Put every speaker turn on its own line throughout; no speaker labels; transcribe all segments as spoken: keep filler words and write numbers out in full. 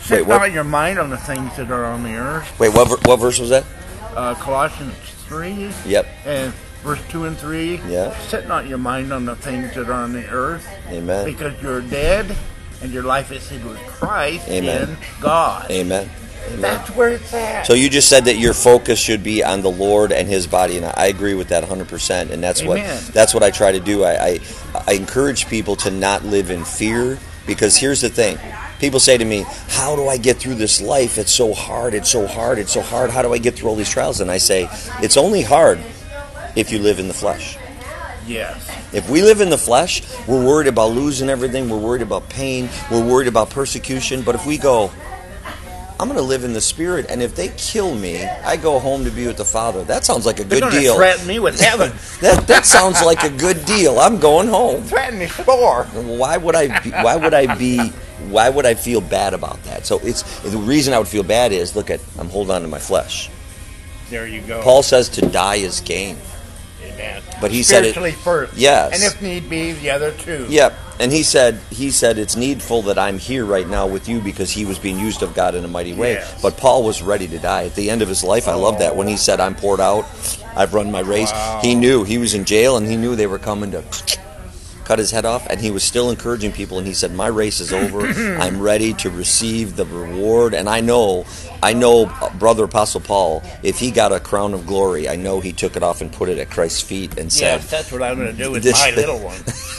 Set
Wait, what?
not your mind on the things that are on the earth.
Wait, what, ver- what verse was that?
Uh, Colossians three.
Yep.
And verse two and three.
Yeah.
Set not your mind on the things that are on the earth.
Amen.
Because you're dead, and your life is hid with Christ
Amen.
in God.
Amen. Amen.
That's where it's at.
So you just said that your focus should be on the Lord and His body, and I agree with that one hundred percent. And that's
Amen.
what that's what I try to do. I, I I encourage people to not live in fear, because here's the thing. People say to me, how do I get through this life? It's so hard, it's so hard, it's so hard. How do I get through all these trials? And I say, it's only hard if you live in the flesh.
Yes.
If we live in the flesh, we're worried about losing everything. We're worried about pain. We're worried about persecution. But if we go, I'm going to live in the Spirit, and if they kill me, I go home to be with the Father. That sounds like a
They're
good
gonna
deal.
threaten me with heaven.
that that sounds like a good deal. I'm going home.
Threaten me for.
Why would I? Be, why would I be? Why would I feel bad about that? So it's the reason I would feel bad is look at I'm holding on to my flesh.
There you go.
Paul says to die is gain.
Amen.
But he said it
Spiritually first.
Yes.
And if need be, the other two.
Yep. And he said he said it's needful that I'm here right now with you, because he was being used of God in a mighty way.
Yes.
But Paul was ready to die at the end of his life. I love that when he said I'm poured out, I've run my race.
Wow.
He knew he was in jail, and he knew they were coming to cut his head off, and he was still encouraging people, and he said my race is over. I'm ready to receive the reward. And I know I know brother Apostle Paul, if he got a crown of glory, I know he took it off and put it at Christ's feet and said,
Yes, that's what I'm going to do with
This-
my little one.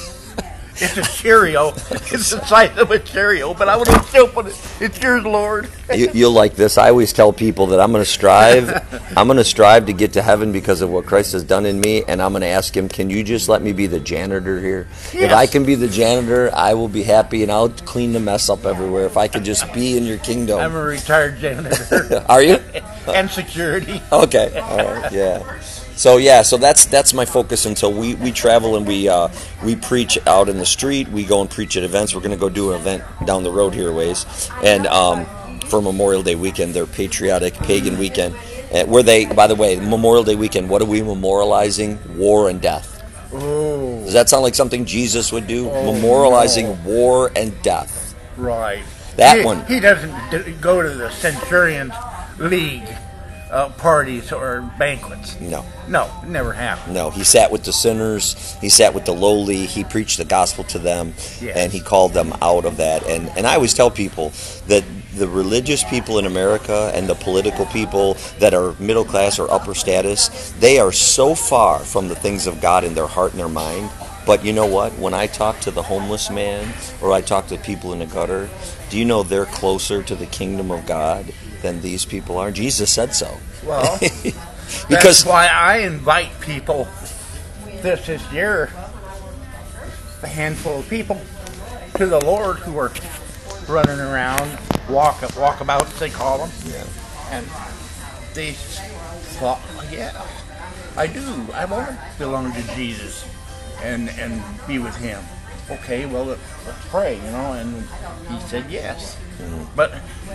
It's a Cheerio. It's the size of a Cheerio, but I would have still put it. It's yours, Lord.
you, you'll like this. I always tell people that I'm going to strive. I'm going to strive to get to heaven because of what Christ has done in me, and I'm going to ask Him, can you just let me be the janitor here?
Yes.
If I can be the janitor, I will be happy, and I'll clean the mess up everywhere. If I could just be in your kingdom.
I'm a retired janitor.
Are you?
And security.
Okay. All right. Yeah. So yeah, so that's that's my focus until we, we travel and we uh, we preach out in the street. We go and preach at events. We're going to go do an event down the road here a ways, and um, for Memorial Day weekend, their patriotic pagan weekend, uh, where they, by the way, Memorial Day weekend. What are we memorializing? War and death.
Oh.
Does that sound like something Jesus would do?
Oh,
memorializing
no.
war and death.
Right.
That
he,
one.
He doesn't d- go to the Centurions League uh, parties or banquets.
No.
No, it never happened.
No, he sat with the sinners. He sat with the lowly. He preached the gospel to them,
Yes.
and he called them out of that. And and I always tell people that the religious people in America and the political people that are middle class or upper status, they are so far from the things of God in their heart and their mind. But you know what? When I talk to the homeless man or I talk to people in the gutter, do you know they're closer to the kingdom of God than these people are? Jesus said so.
Well,
because
that's why I invite people this this year, a handful of people, to the Lord who are running around, walk walkabouts they call them,
yeah.
and they thought, yeah, I do. I want to belong to Jesus and and be with Him. Okay, well let's pray, you know. And he said yes,
Mm-hmm.
but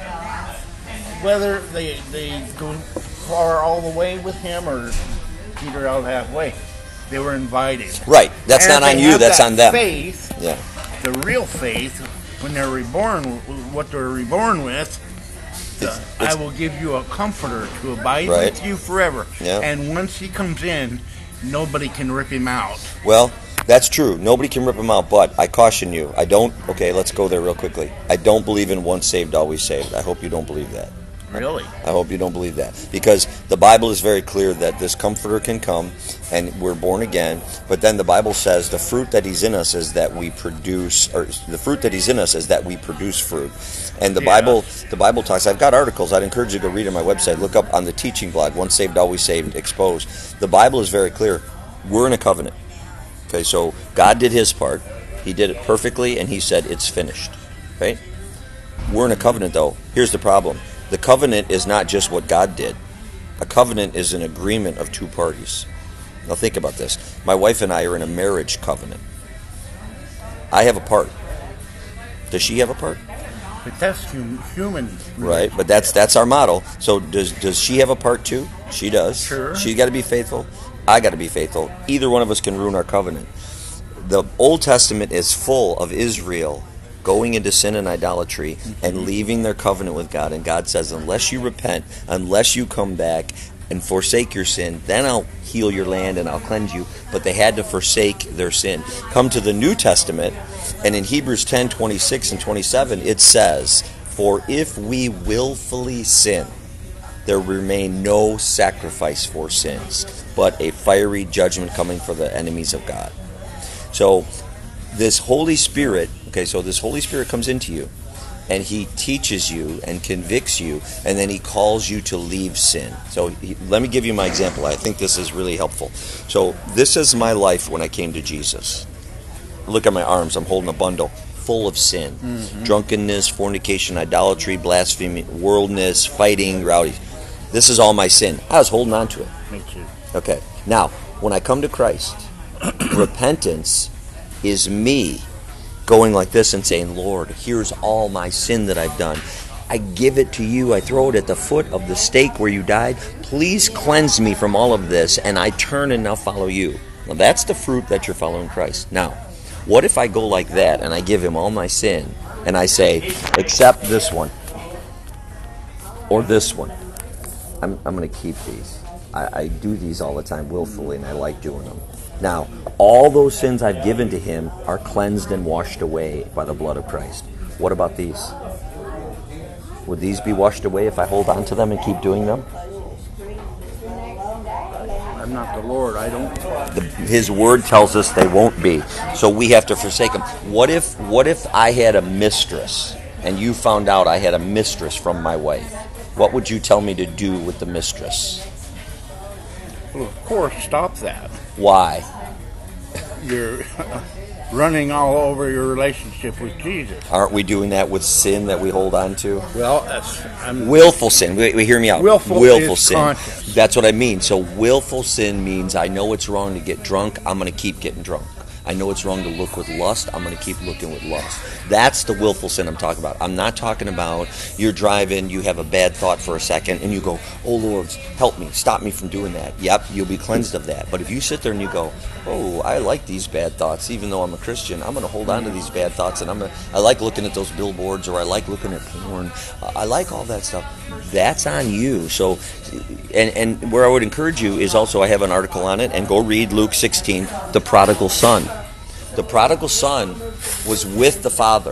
whether they they go far all the way with Him or peter out halfway, they were invited.
Right. That's
And
not
if
on
they
you.
have
That's
that
on them.
Faith,
Yeah.
the real faith, when they're reborn, what they're reborn with, uh,
It's-
I
it's-
will give you a comforter to abide
Right.
with you forever.
Yeah.
And once He comes in, nobody can rip Him out.
Well, that's true. Nobody can rip them out, but I caution you. I don't. Okay, let's go there real quickly. I don't believe in once saved, always saved. I hope you don't believe that.
Really?
I hope you don't believe that. Because the Bible is very clear that this comforter can come and we're born again. But then the Bible says the fruit that He's in us is that we produce, or the fruit that He's in us is that we produce fruit. And the
Yeah.
Bible the Bible talks, I've got articles, I'd encourage you to go read on my website. Look up on the teaching blog, Once Saved, Always Saved, Exposed. The Bible is very clear. We're in a covenant. Okay, so God did His part. He did it perfectly, and He said it's finished. Right? We're in a covenant, though. Here's the problem. The covenant is not just what God did. A covenant is an agreement of two parties. Now think about this. My wife and I are in a marriage covenant. I have a part. Does she have a part?
But that's hum- human.
Right, but that's that's our model. So does does she have a part too? She does.
Sure.
She's got to be faithful. I got to be faithful. Either one of us can ruin our covenant. The Old Testament is full of Israel going into sin and idolatry and leaving their covenant with God. And God says, unless you repent, unless you come back and forsake your sin, then I'll heal your land and I'll cleanse you. But they had to forsake their sin. Come to the New Testament, and in Hebrews ten, twenty-six and twenty-seven, it says, for if we willfully sin, there remain no sacrifice for sins, but a fiery judgment coming for the enemies of God. So this Holy Spirit, okay, so this Holy Spirit comes into you, and he teaches you and convicts you, and then he calls you to leave sin. So he, let me give you my example. I think this is really helpful. So this is my life when I came to Jesus. Look at my arms. I'm holding a bundle full of sin. Mm-hmm. Drunkenness, fornication, idolatry, blasphemy, worldliness, fighting, rowdy. This is all my sin. I was holding on to it.
Me too.
Okay. Now, when I come to Christ, repentance is me going like this and saying, Lord, here's all my sin that I've done. I give it to you. I throw it at the foot of the stake where you died. Please cleanse me from all of this, and I turn and now follow you. Now, that's the fruit that you're following Christ. Now, what if I go like that and I give him all my sin, and I say, except this one, or this one. I'm, I'm going to keep these. I, I do these all the time willfully, and I like doing them. Now, all those sins I've given to him are cleansed and washed away by the blood of Christ. What about these? Would these be washed away if I hold on to them and keep doing them?
I'm not the Lord. I don't.
The, his word tells us they won't be. So we have to forsake them. What if, what if I had a mistress, and you found out I had a mistress from my wife? What would you tell me to do with the mistress?
Well, of course, stop that.
Why?
You're running all over your relationship with Jesus.
Aren't we doing that with sin that we hold on to?
Well, that's... I'm,
willful sin. Wait, wait, hear me out.
Willful,
willful
is
sin.
conscious.
That's what I mean. So willful sin means I know it's wrong to get drunk. I'm going to keep getting drunk. I know it's wrong to look with lust. I'm going to keep looking with lust. That's the willful sin I'm talking about. I'm not talking about you're driving, you have a bad thought for a second, and you go, oh, Lord, help me, stop me from doing that. Yep, you'll be cleansed of that. But if you sit there and you go, oh, I like these bad thoughts, even though I'm a Christian, I'm going to hold on to these bad thoughts, and I'm gonna, I like looking at those billboards, or I like looking at porn. I like all that stuff. That's on you. So, and, and where I would encourage you is also, I have an article on it, and go read Luke sixteen, the prodigal son. The prodigal son was with the father.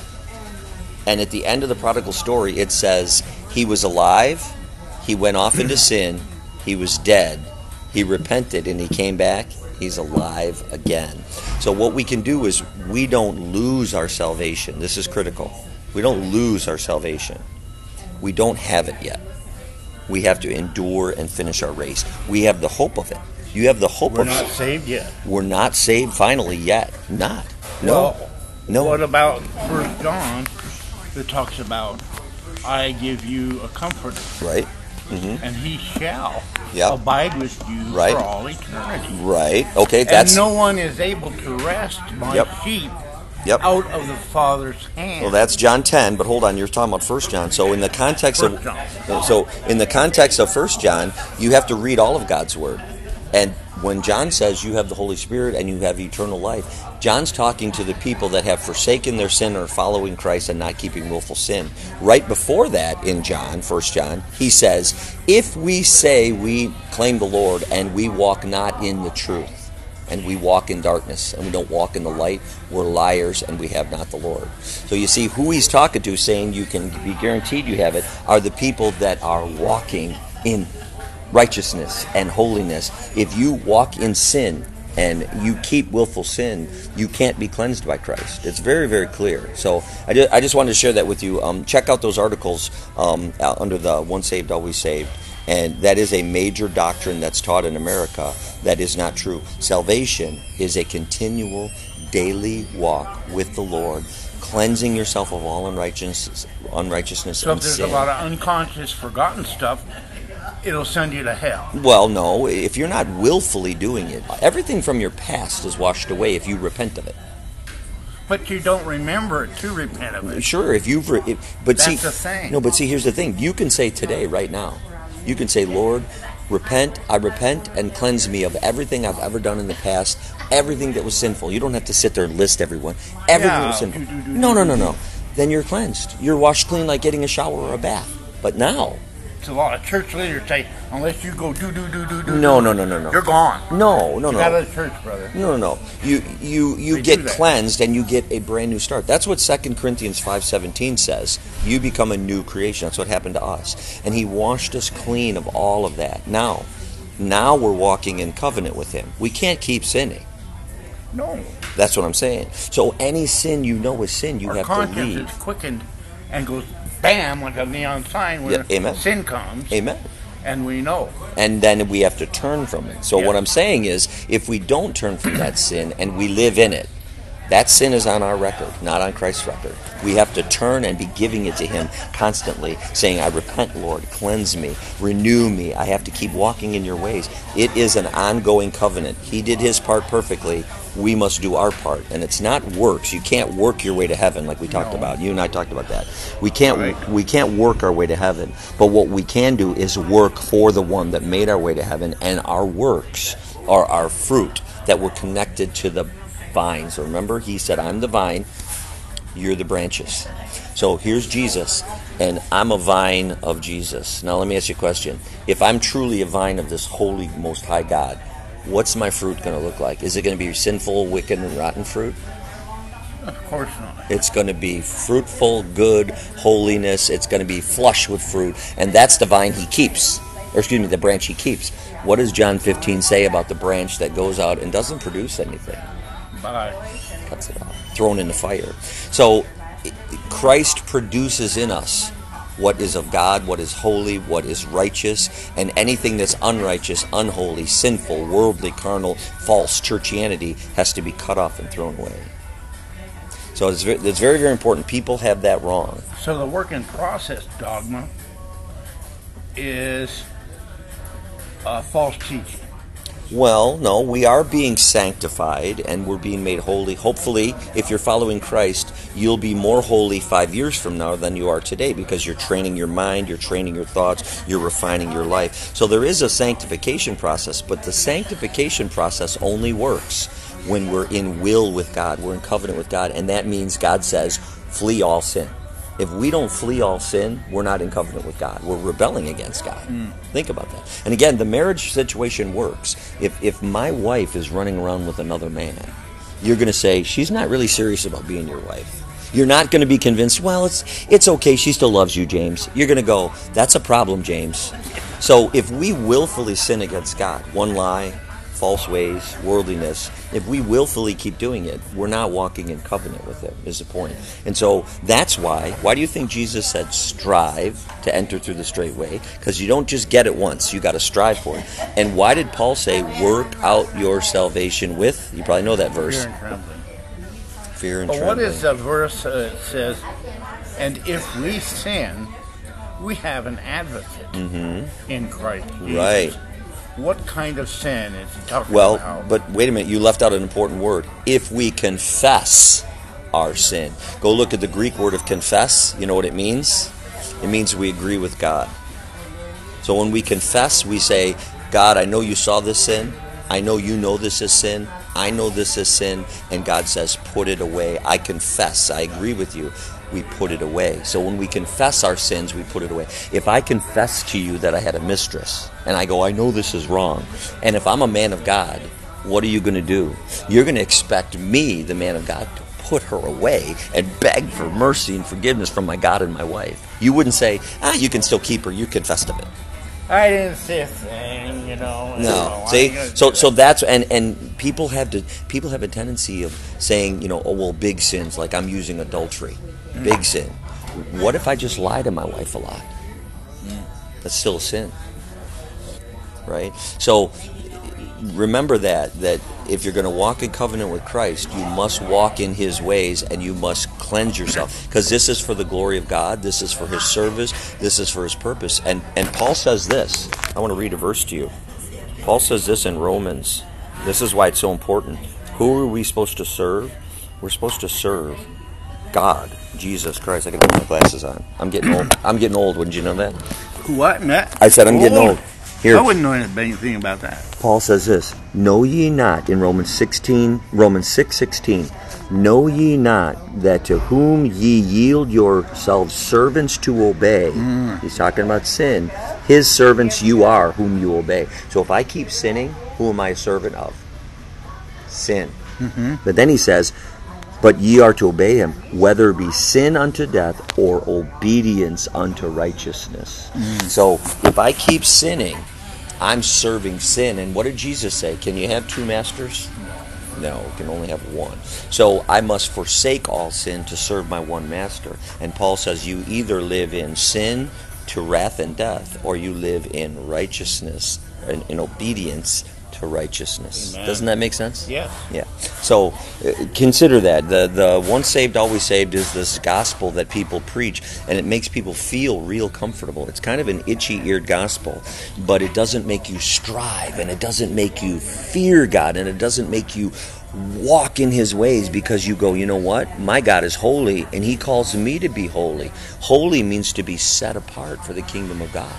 And at the end of the prodigal story, it says he was alive, he went off into sin, he was dead, he repented, and he came back, he's alive again. So what we can do is we don't lose our salvation. This is critical. We don't lose our salvation. We don't have it yet. We have to endure and finish our race. We have the hope of it. You have the hope
We're
of it.
We're not saved yet.
We're not saved finally yet. Not. No.
Well,
no.
What about First John that talks about, I give you a comforter.
Right. Mm-hmm.
And he shall
yep.
abide with you
right.
for all eternity.
Right. Okay. That's.
And no one is able to wrest my
yep.
sheep
Yep.
out of the Father's hand.
Well, that's John ten, but hold on, you're talking about First John. So in the context of so in the context of First John, you have to read all of God's word. And when John says you have the Holy Spirit and you have eternal life, John's talking to the people that have forsaken their sin or following Christ and not keeping willful sin. Right before that in John, First John, he says, if we say we claim the Lord and we walk not in the truth, and we walk in darkness, and we don't walk in the light, we're liars, and we have not the Lord. So you see, who he's talking to, saying you can be guaranteed you have it, are the people that are walking in righteousness and holiness. If you walk in sin, and you keep willful sin, you can't be cleansed by Christ. It's very, very clear. So I just, I just wanted to share that with you. Um, check out those articles um, under the Once Saved, Always Saved. And that is a major doctrine that's taught in America that is not true. Salvation is a continual, daily walk with the Lord, cleansing yourself of all unrighteousness, unrighteousness
so
and
if there's
sin.
a lot of unconscious, forgotten stuff, it'll send you to hell.
Well, no. If you're not willfully doing it, everything from your past is washed away if you repent of it.
But you don't remember it to repent of it.
Sure, if you've... Re- but
That's
see,
the thing.
No, but see, here's the thing. You can say today, right now, you can say, Lord, Repent, I repent and cleanse me of everything I've ever done in the past, everything that was sinful. You don't have to sit there and list everyone. Everything
Yeah.
that was sinful.
Do, do, do,
No,
do,
no,
do,
no,
do.
no. Then you're cleansed. You're washed clean like getting a shower or a bath. But now,
It's a lot of church leaders say, unless you go do do do do do.
No,
do,
no, no, no, no.
You're gone.
no, no,
You
no.
got out of church, brother.
No, no, no. You you you
They
get
do that.
cleansed and you get a brand new start. That's what Second Corinthians five seventeen says. You become a new creation. That's what happened to us. And he washed us clean of all of that. Now, now we're walking in covenant with him. We can't keep sinning.
No.
That's what I'm saying. So any sin you know is sin, you
Our
have to
conscience
leave.
is quickened and goes bam like a neon sign when
Yeah, amen.
sin comes,
Amen.
and we know.
And then we have to turn from it. So
Yeah.
what I'm saying is, if we don't turn from that sin and we live in it, that sin is on our record, not on Christ's record. We have to turn and be giving it to him constantly, saying, I repent, Lord, cleanse me, renew me. I have to keep walking in your ways. It is an ongoing covenant. He did his part perfectly. We must do our part. And it's not works. You can't work your way to heaven like we talked
No.
about. You and I talked about that. We can't
Right.
we can't work our way to heaven. But what we can do is work for the one that made our way to heaven, and our works are our fruit that we're connected to the vine. So remember, he said, I'm the vine, you're the branches. So here's Jesus, and I'm a vine of Jesus. Now let me ask you a question. If I'm truly a vine of this holy, most high God, what's my fruit going to look like? Is it going to be sinful, wicked, and rotten fruit?
Of course not.
It's going to be fruitful, good, holiness. It's going to be flush with fruit, and that's the vine he keeps. Or excuse me, the branch he keeps. What does John fifteen say about the branch that goes out and doesn't produce anything?
But
Cuts it off, thrown in the fire. So Christ produces in us what is of God, what is holy, what is righteous, and anything that's unrighteous, unholy, sinful, worldly, carnal, false, churchianity has to be cut off and thrown away. So it's very, it's very, very important. People have that wrong.
so the work in process dogma is uh, false teaching.
Well, no, we are being sanctified and we're being made holy. Hopefully, if you're following Christ, you'll be more holy five years from now than you are today because you're training your mind, you're training your thoughts, you're refining your life. So there is a sanctification process, but the sanctification process only works when we're in will with God, we're in covenant with God, and that means God says, flee all sin. If we don't flee all sin, we're not in covenant with God. We're rebelling against God. Mm. Think about that. And again, the marriage situation works. If if my wife is running around with another man, you're going to say, she's not really serious about being your wife. You're not going to be convinced, well, it's it's okay, she still loves you, James. You're going to go, that's a problem, James. So if we willfully sin against God, one lie, false ways, worldliness, if we willfully keep doing it, we're not walking in covenant with him, is the point. And so that's why, why do you think Jesus said strive to enter through the straight way? Because you don't just get it once, you got to strive for it. And why did Paul say, work out your salvation with, you probably know that verse,
Fear and trembling.
fear and
But what
trembling.
is the verse uh, that says, and if we sin, we have an advocate
Mm-hmm.
in Christ Jesus.
Right.
What kind of sin is he talking
Well,
about?
but wait a minute, you left out an important word. If we confess our sin. Go look at the Greek word of confess. You know what it means? It means we agree with God. So when we confess, we say, God, I know you saw this sin. I know you know this is sin. I know this is sin. And God says, put it away. I confess. I agree with you. We put it away. So when we confess our sins, we put it away. If I confess to you that I had a mistress, and I go, I know this is wrong, and if I'm a man of God, what are you going to do? You're going to expect me, the man of God, to put her away and beg for mercy and forgiveness from my God and my wife. You wouldn't say, ah, you can still keep her. You confessed of it.
I didn't say a thing, you know.
No,
know, I
see,
ain't gonna
so
do
so
that.
that's and and people have to people have a tendency of saying, you know, oh well, big sins like I'm using adultery, mm. big sin. What if I just lie to my wife a lot? Mm. That's still a sin, right? So remember that that if you're going to walk in covenant with Christ, you must walk in his ways and you must cleanse yourself, because this is for the glory of God, this is for his service, this is for his purpose. And and Paul says this. I want to read a verse to you. Paul says this in Romans. This is why it's so important. Who are we supposed to serve? We're supposed to serve God, Jesus Christ. I gotta put my glasses on. I'm getting old. I'm getting old. Wouldn't you know that?
What, Matt?
I said I'm getting old. Here,
I wouldn't know anything about that.
Paul says this, know ye not, in Romans sixteen, Romans six sixteen, know ye not that to whom ye yield yourselves servants to obey, mm. he's talking about sin, his servants you are, whom you obey. So if I keep sinning, who am I a servant of? Sin. Mm-hmm. But then he says, but ye are to obey him, whether it be sin unto death or obedience unto righteousness. Mm. So if I keep sinning, I'm serving sin. And what did Jesus say? Can you have two masters? No, you can only have one. So I must forsake all sin to serve my one master. And Paul says you either live in sin to wrath and death, or you live in righteousness and in obedience to righteousness. Amen. Doesn't that make sense?
Yeah.
Yeah. So uh, consider that. The the once saved, always saved is this gospel that people preach, and it makes people feel real comfortable. It's kind of an itchy-eared gospel, but it doesn't make you strive, and it doesn't make you fear God, and it doesn't make you walk in his ways, because you go, you know what? My God is holy, and he calls me to be holy. Holy means to be set apart for the kingdom of God.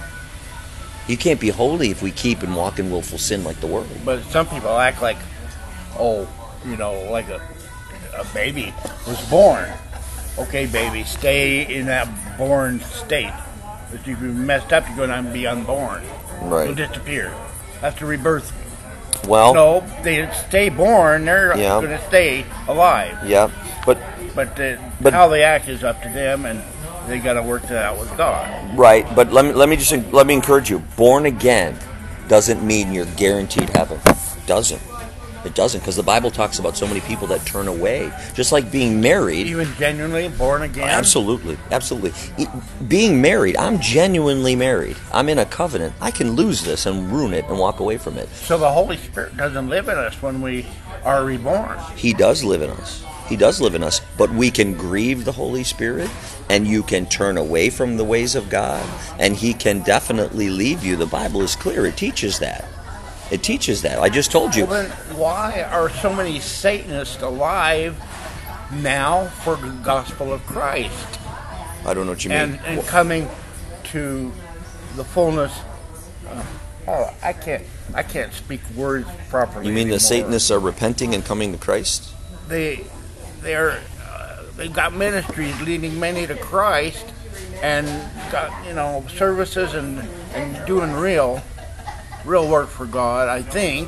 You can't be holy if we keep and walk in willful sin like the world.
But some people act like, oh, you know, like a, a baby was born. Okay, baby, stay in that born state. If you messed up, you're going to be unborn.
Right.
You'll disappear. That's the rebirth.
Well,
no, they stay born. They're
yeah.
going to stay alive.
Yeah, but
but, uh,
but
how they act is up to them, and they got to work that out with God.
Right, but let me let me just let me encourage you. Born again doesn't mean you're guaranteed heaven. It doesn't. It doesn't, because the Bible talks about so many people that turn away. Just like being married.
Even genuinely born again?
Absolutely, absolutely. Being married, I'm genuinely married. I'm in a covenant. I can lose this and ruin it and walk away from it.
So the Holy Spirit doesn't live in us when we are reborn?
He does live in us. He does live in us, but we can grieve the Holy Spirit, and you can turn away from the ways of God, and he can definitely leave you. The Bible is clear. It teaches that. It teaches that. I just told you.
Well, then why are so many Satanists alive now for the gospel of Christ?
I don't know what you mean.
And, and coming to the fullness. Uh, oh, I can't. I can't speak words properly.
You mean
anymore.
The Satanists are repenting and coming to Christ?
They, they're, uh, they've got ministries leading many to Christ, and got you know services and and doing real. real work for God, I think,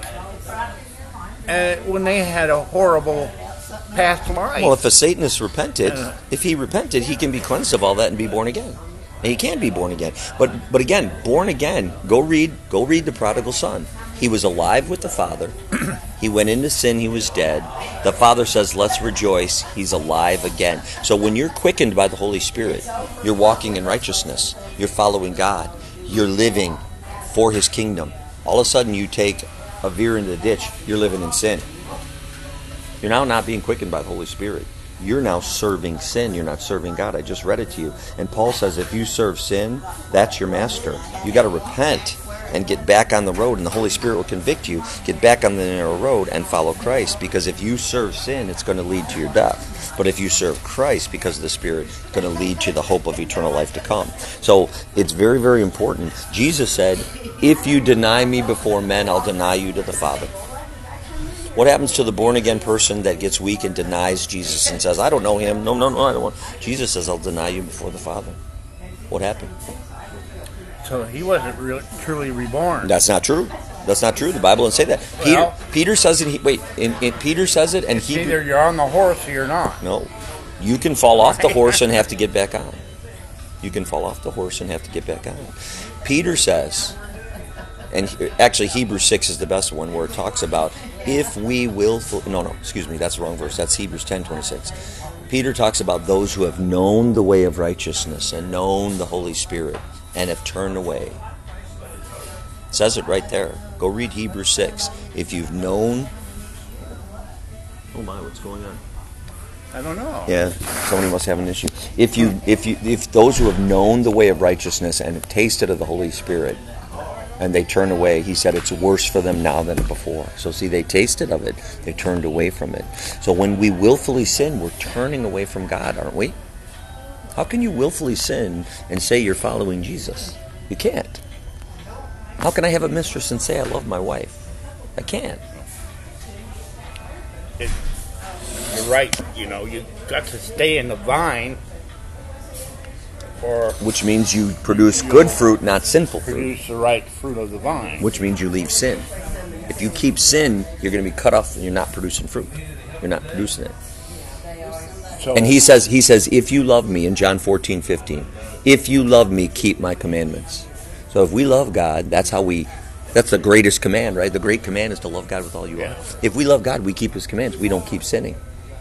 and when they had a horrible past life.
Well, if a Satanist repented,
uh,
if he repented, he can be cleansed of all that and be born again. And he can be born again. But but again, born again, go read go read the prodigal son. He was alive with the Father. He went into sin, he was dead. The Father says, let's rejoice, he's alive again. So when you're quickened by the Holy Spirit, you're walking in righteousness, you're following God, you're living for his kingdom. All of a sudden you take a veer into the ditch, you're living in sin. You're now not being quickened by the Holy Spirit. You're now serving sin. You're not serving God. I just read it to you. And Paul says if you serve sin, that's your master. You got to repent and get back on the road, and the Holy Spirit will convict you. Get back on the narrow road and follow Christ, because if you serve sin, it's going to lead to your death. But if you serve Christ because of the Spirit, it's going to lead to the hope of eternal life to come. So it's very, very important. Jesus said, if you deny me before men, I'll deny you to the Father. What happens to the born-again person that gets weak and denies Jesus and says, I don't know him. No, no, no, I don't want. Jesus says, I'll deny you before the Father. What happened?
So he wasn't really, truly reborn.
That's not true. That's not true. The Bible doesn't say that.
Well,
Peter, Peter says it. He, wait, in, in Peter says it, and he
either you're on the horse or you're not.
No, you can fall off the horse and have to get back on. You can fall off the horse and have to get back on. Peter says, and actually Hebrews six is the best one, where it talks about if we will. No, no, excuse me, that's the wrong verse. That's Hebrews ten twenty-six. Peter talks about those who have known the way of righteousness and known the Holy Spirit and have turned away. It says it right there. Go read Hebrews six. If you've known... Oh my, what's going on?
I don't know.
Yeah, somebody must have an issue. If you, if you, if those who have known the way of righteousness and have tasted of the Holy Spirit, and they turn away, he said it's worse for them now than before. So see, they tasted of it. They turned away from it. So when we willfully sin, we're turning away from God, aren't we? How can you willfully sin and say you're following Jesus? You can't. How can I have a mistress and say I love my wife? I can't.
It, you're right. You know, you got to stay in the vine, or
which means you produce good fruit, not sinful fruit.
Produce the right fruit of the vine.
Which means you leave sin. If you keep sin, you're going to be cut off and you're not producing fruit. You're not producing it. So, and he says, he says, if you love me, in John fourteen fifteen, if you love me, keep my commandments. So if we love God, that's how we, that's the greatest command, right? The great command is to love God with all you
yeah.
are. If we love God, we keep his commands. We don't keep sinning.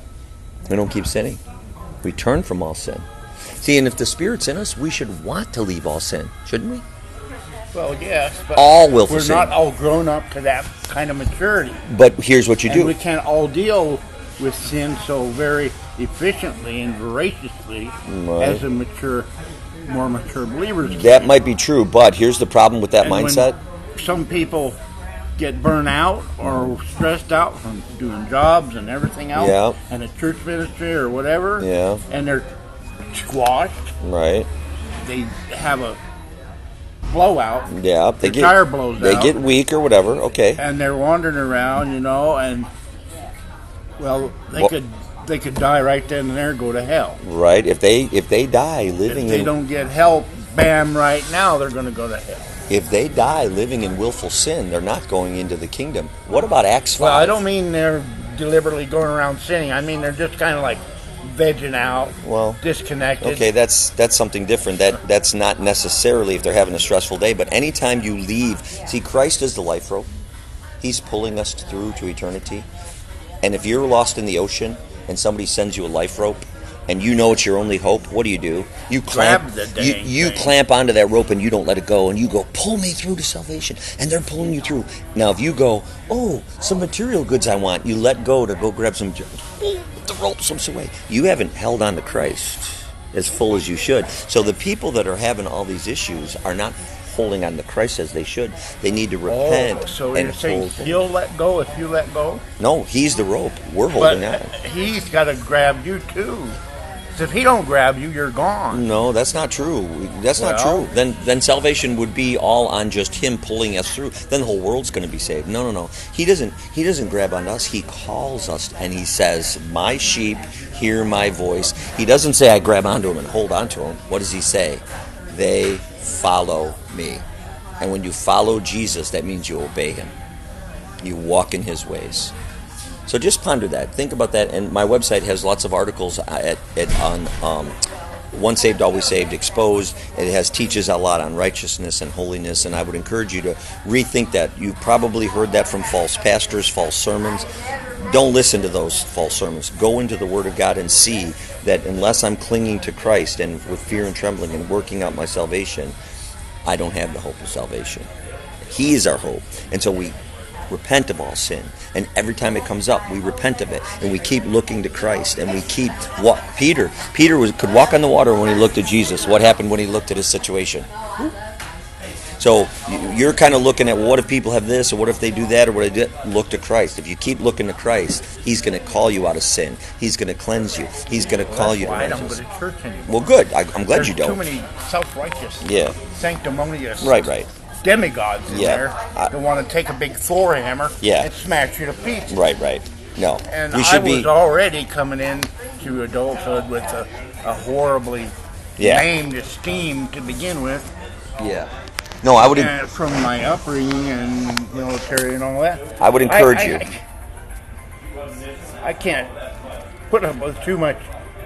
We don't keep sinning. We turn from all sin. See, and if the Spirit's in us, we should want to leave all sin, shouldn't we?
Well, yes, but
all willful
we're
sin.
not all grown up to that kind of maturity.
But here's what you
and
do.
We can't all deal with sin so very efficiently and voraciously right. as a mature, more mature believers can.
That might be true, but here's the problem with that
and
mindset.
When some people get burnt out or stressed out from doing jobs and everything else,
yeah.
and a church ministry or whatever,
yeah.
and they're squashed.
Right.
They have a blowout.
Yeah. They
Their
get
tire blows
They
out,
get weak or whatever. Okay.
And they're wandering around, you know, and well, they
well,
could they could die right then and there, go to hell.
Right. If they if they die living
if they
in,
don't get help, bam, right now they're going to go to hell.
If they die living in willful sin, they're not going into the kingdom. What about Acts five?
Well, I don't mean they're deliberately going around sinning. I mean they're just kind of like vegging out,
well,
disconnected.
Okay, that's that's something different. That that's not necessarily if they're having a stressful day, but anytime you leave, see, Christ is the life rope. He's pulling us through to eternity. And if you're lost in the ocean and somebody sends you a life rope and you know it's your only hope, what do you do? You clamp
the
you,
dang
you
thing.
clamp onto that rope and you don't let it go, and you go, pull me through to salvation, and they're pulling you through. Now if you go, oh, some material goods I want, you let go to go grab some, the rope slips away. You haven't held on to Christ as full as you should. So the people that are having all these issues are not holding on to Christ as they should. They need to repent.
Oh, so
and
you're saying
hold
he'll let go if you let go?
No, he's the rope. We're holding
but
on.
He's got to grab you too. So if he don't grab you, you're gone.
No, that's not true. That's
well,
not true. Then then salvation would be all on just him pulling us through. Then the whole world's going to be saved. No, no, no. He doesn't he doesn't grab on us. He calls us and he says, "My sheep hear my voice." He doesn't say I grab onto him and hold onto him. What does he say? They follow me. And when you follow Jesus, that means you obey him. You walk in his ways. So just ponder that. Think about that. And my website has lots of articles at, at on um, Once Saved, Always Saved, Exposed. It has teaches a lot on righteousness and holiness, and I would encourage you to rethink that. You probably heard that from false pastors, false sermons. Don't listen to those false sermons. Go into the Word of God and see that unless I'm clinging to Christ and with fear and trembling and working out my salvation, I don't have the hope of salvation. He is our hope. And so we repent of all sin. And every time it comes up, we repent of it. And we keep looking to Christ. And we keep... What, Peter Peter was, could walk on the water when he looked at Jesus. What happened when he looked at his situation? So you're kind of looking at, well, what if people have this, or what if they do that, or what they do? Look to Christ. If you keep looking to Christ, he's going to call you out of sin. He's going to cleanse you. He's going to
well,
call
that's
you to
why
righteousness.
I don't go to church anymore.
Well, good. I, I'm glad
There's
you don't.
too many self-righteous,
yeah.
sanctimonious
right, right.
demigods in
yeah.
there
I,
that want to take a big Thor hammer
yeah.
and smash you to pieces.
Right, right. No.
And
we
I
should
was
be,
already coming in to adulthood with a, a horribly
yeah.
named esteem to begin with.
Yeah. No, I would.
And from my upbringing and military and all that.
I would encourage
I, I,
you.
I, I can't put up with too much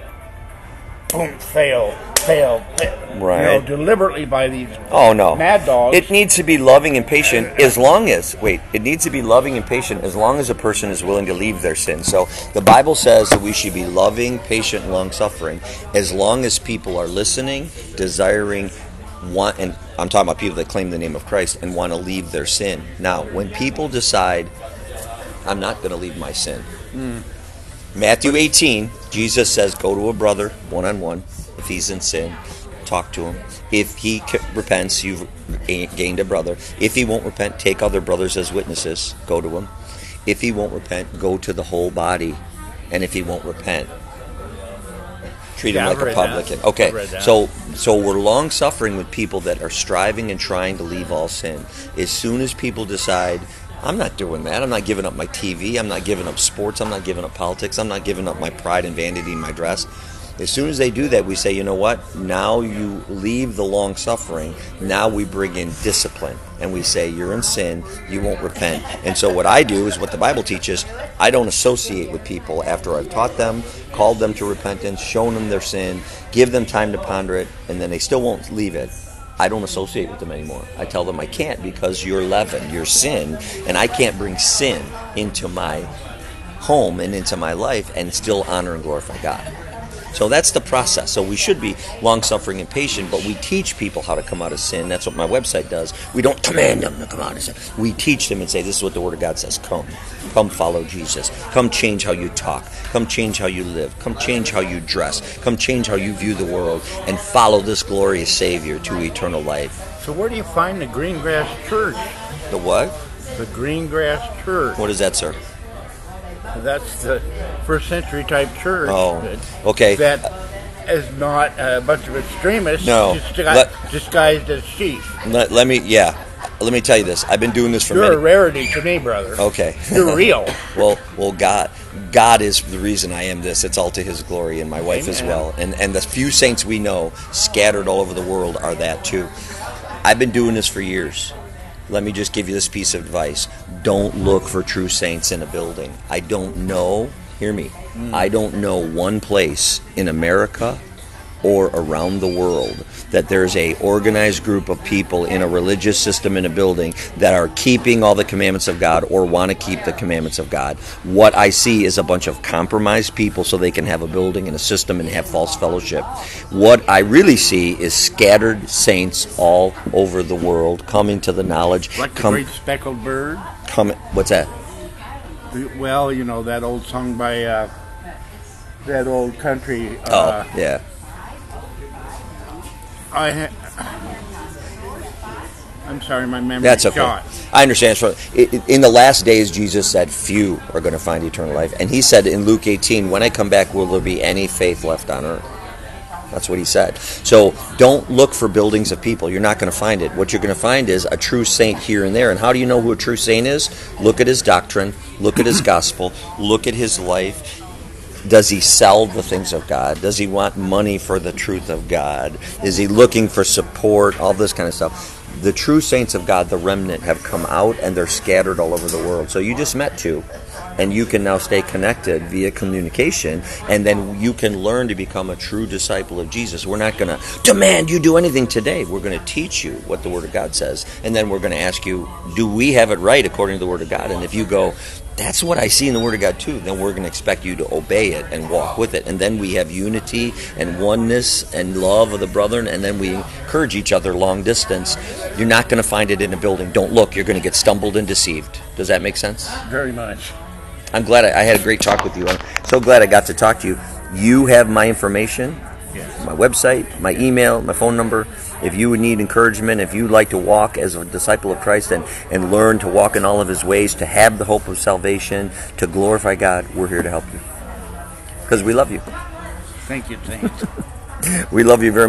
boom, fail, fail, fail.
Right.
You know, deliberately by these
oh, no.
mad dogs.
It needs to be loving and patient as long as, wait, it needs to be loving and patient as long as a person is willing to leave their sin. So the Bible says that we should be loving, patient, long-suffering as long as people are listening, desiring, want, and I'm talking about people that claim the name of Christ and want to leave their sin. Now, when people decide, I'm not going to leave my sin. Mm. Matthew eighteen, Jesus says, go to a brother one-on-one. If he's in sin, talk to him. If he repents, you've gained a brother. If he won't repent, take other brothers as witnesses. Go to him. If he won't repent, go to the whole body. And if he won't repent, Treat
Yeah,
them
I've
like a
read
publican.
that.
Okay,
I've read that.
so so we're long suffering with people that are striving and trying to leave all sin. As soon as people decide, I'm not doing that. I'm not giving up my T V. I'm not giving up sports. I'm not giving up politics. I'm not giving up my pride and vanity in my dress. As soon as they do that, we say, you know what? Now you leave the long suffering. Now we bring in discipline. And we say, you're in sin. You won't repent. And so what I do is what the Bible teaches. I don't associate with people after I've taught them, called them to repentance, shown them their sin, give them time to ponder it, and then they still won't leave it. I don't associate with them anymore. I tell them I can't because you're leaven, you're sin, and I can't bring sin into my home and into my life and still honor and glorify God. So that's the process. So we should be long-suffering and patient, but we teach people how to come out of sin. That's what my website does. We don't command them to come out of sin. We teach them and say, this is what the Word of God says. Come. Come follow Jesus. Come change how you talk. Come change how you live. Come change how you dress. Come change how you view the world and follow this glorious Savior to eternal life.
So where do you find the Greengrass Church?
The what?
The Greengrass Church.
What is that, sir?
That's the first century type church.
Oh,
that,
okay.
That is not a bunch of extremists.
No.
Disguised,
Let-
disguised as sheep.
Let, let me, yeah. Let me tell you this. I've been doing this for
You're
many.
a rarity to me, brother.
Okay.
You're real.
well, well, God, God is the reason I am this. It's all to His glory, and my wife
Amen.
as well. And and the few saints we know scattered all over the world are that too. I've been doing this for years. Let me just give you this piece of advice. Don't look for true saints in a building. I don't know, hear me, mm. I don't know one place in America or around the world that there's a organized group of people in a religious system in a building that are keeping all the commandments of God or want to keep the commandments of God. What I see is a bunch of compromised people so they can have a building and a system and have false fellowship. What I really see is scattered saints all over the world coming to the knowledge.
Like the
come,
great speckled bird?
Come, what's that?
Well, you know, that old song by uh, that old country. Uh,
oh, yeah.
I ha- I'm sorry, my memory
That's
is
okay.
shot.
I understand. In the last days, Jesus said, few are going to find eternal life. And He said in Luke eighteen, when I come back, will there be any faith left on earth? That's what He said. So don't look for buildings of people. You're not going to find it. What you're going to find is a true saint here and there. And how do you know who a true saint is? Look at his doctrine. Look at his gospel. Look at his life. Does he sell the things of God? Does he want money for the truth of God? Is he looking for support? All this kind of stuff. The true saints of God, the remnant, have come out and they're scattered all over the world. So you just met two. And you can now stay connected via communication, and then you can learn to become a true disciple of Jesus. We're not going to demand you do anything today. We're going to teach you what the Word of God says, and then we're going to ask you, do we have it right according to the Word of God? And if you go, that's what I see in the Word of God too, then we're going to expect you to obey it and walk with it. And then we have unity and oneness and love of the brethren, and then we encourage each other long distance. You're not going to find it in a building. Don't look. You're going to get stumbled and deceived. Does that make sense?
Very much.
I'm glad I, I had a great talk with you. I'm so glad I got to talk to you. You have my information,
yes.
My website, my email, my phone number. If you would need encouragement, if you'd like to walk as a disciple of Christ and, and learn to walk in all of His ways, to have the hope of salvation, to glorify God, we're here to help you. Because we love you.
Thank you, Saint.
We love you very much.